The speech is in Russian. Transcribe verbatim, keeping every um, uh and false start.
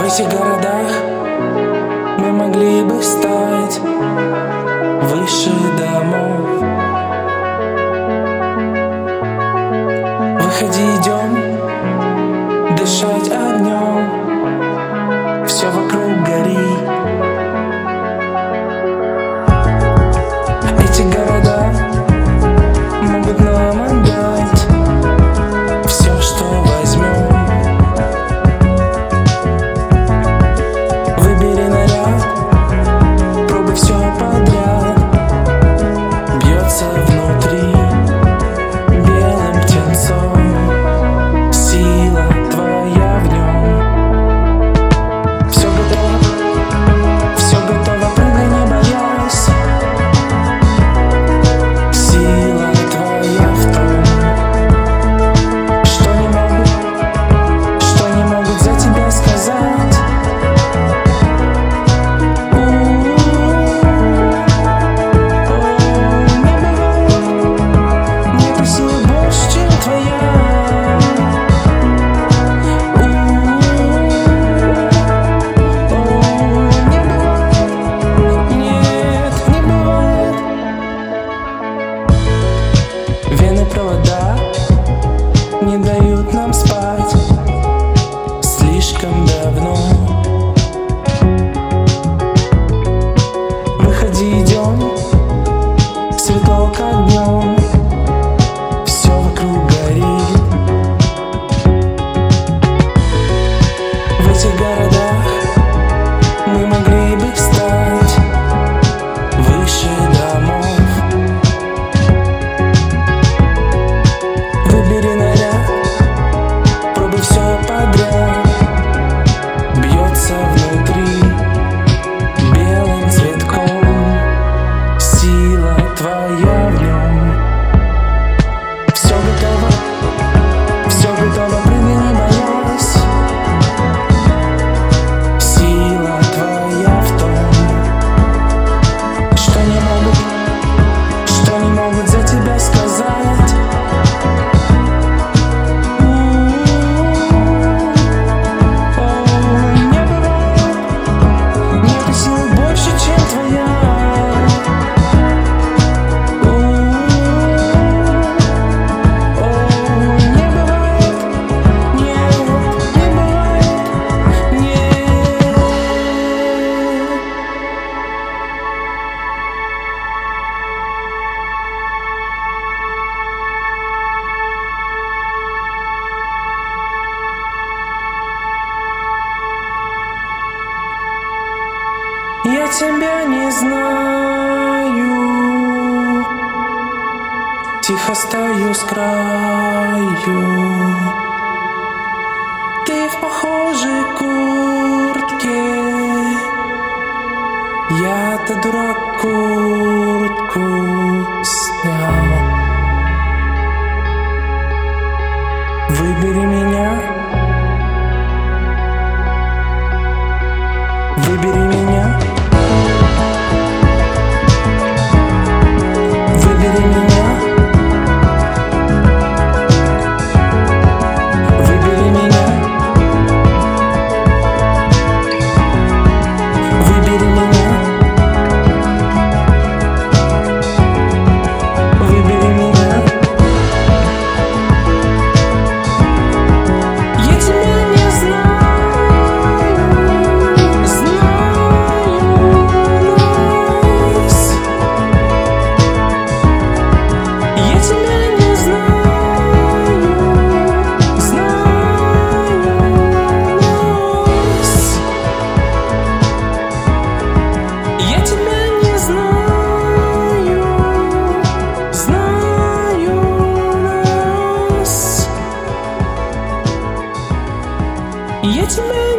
этих городах мы могли бы стать выше домов. Выходи, идем дышать огнем, все вокруг горит. Эти города могут нам отдать все, что возьмем. Выбери наряд, пробуй все подряд, бьется внутри белым птенцом. Сила твоя в нем. Все готово, все готово, прыгай, не боясь. Сила твоя в том, что не могут, что не могут за тебя сказать. Провода не дают нам спать слишком давно. Выходи, идем, светло как днем, все вокруг горит. В этих городах мы могли бы стать выше домов. Выбери наряд, пробуй все подряд, бьется внутри белым цветком. Сила твоя в нем. Все готово, все готово, прыгай, не боясь. Сила твоя в том, что не могут, что не могут за тебя сказать. Я тебя не знаю, тихо стою с краю. Ты в похожей куртке, я-то дурак куртку снял. Выбери меня, выбери меня. Выбери меня, выбери меня, выбери меня, выбери меня. Я тебя не знаю, знаю нас. Я тебя не знаю, знаю нас. Я тебя не знаю, знаю нас. Я тебя